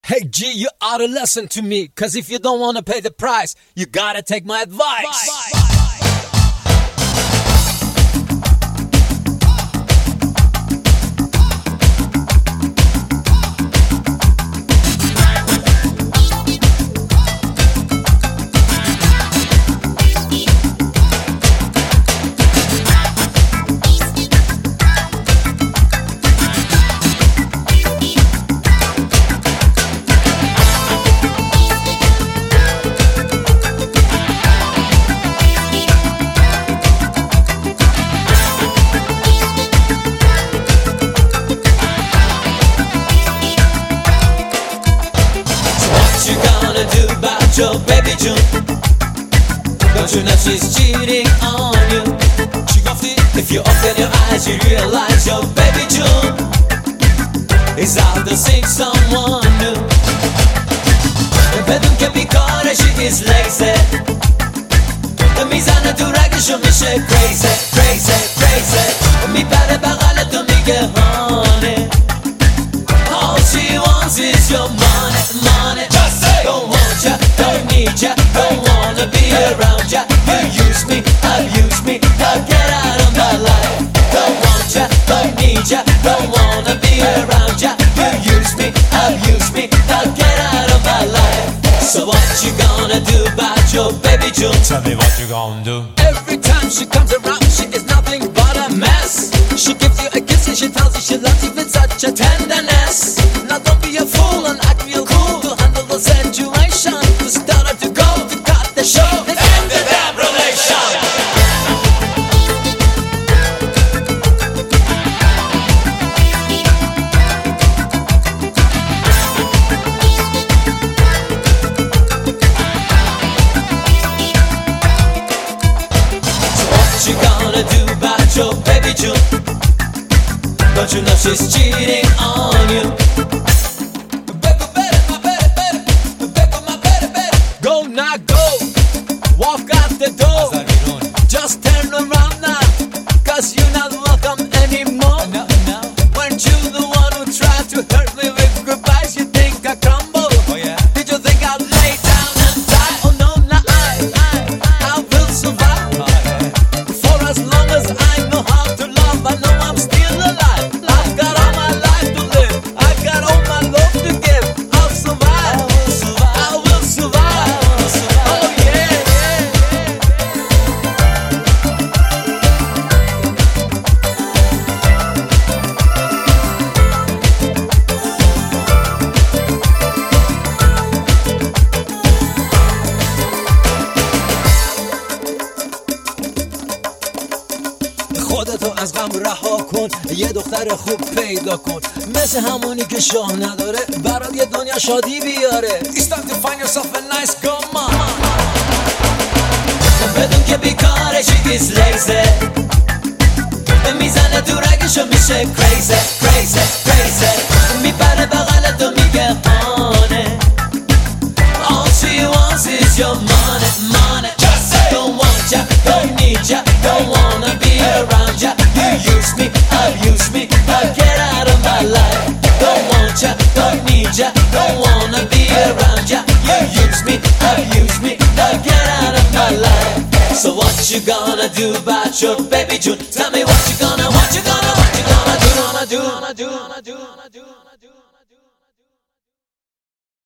Hey G, you ought to listen to me, cause if you don't wanna pay the price, you gotta take my advice. Your baby June, don't you know she's cheating on you? She got it. If you open your eyes, you realize your baby June is out to seek someone new. The bedroom can be caught as she is lazy. The mizana to rag show me she crazy, crazy, crazy. Me pare bagala to me get honey. All she wants is your money, money. Just say, don't want ya, don't need ya, don't wanna be around ya. You use me, abuse me, now get out of my life. Don't want ya, don't need ya, don't wanna be around ya. You use me, abuse me, now get out of my life. So what you gonna do about your baby June? Tell me what you gonna do. Every time she comes around, she is nothing but a mess. She gives you a kiss and she tells you she loves you with such a tenderness. Now don't be a fool and act real cool to handle the situation. To start her to go, to cut the show, and end the damn relation. You gonna do about your baby June? Don't you know she's cheating on you? Go now, go, walk out the door. Just turn around now, cause you're not welcome anymore. No. Weren't you the one who tried to hurt me with goodbyes? You think I crumble? Oh yeah. Did you think I'd lay down and die? Oh no, now I will survive. For as long as I know how to love, I know I'm still alive. I've got all my life to live, I've got all my love to give. I'll survive, I will survive. Oh yeah. خودتو از غم رها کن، یه دختر خوب پیدا کن، مثل همونی که شاه نداره، برات یه دنیا شادی بیاره. It's time to find yourself a nice girl, mama. بدون که بیکاره she is lazy. میزنه تو رگشو میشه crazy, crazy, crazy. میپره بغلتو میگه honey. All she wants is your money, money. Just say, don't want ya, don't need ya, don't wanna be around ya. You use me, abuse me, now get out of my life. Don't want ya, don't need ya, don't wanna be around ya. You use me, abuse me, now get out of my life. So what you gonna do about your baby June? Tell me what you gonna do, gonna do.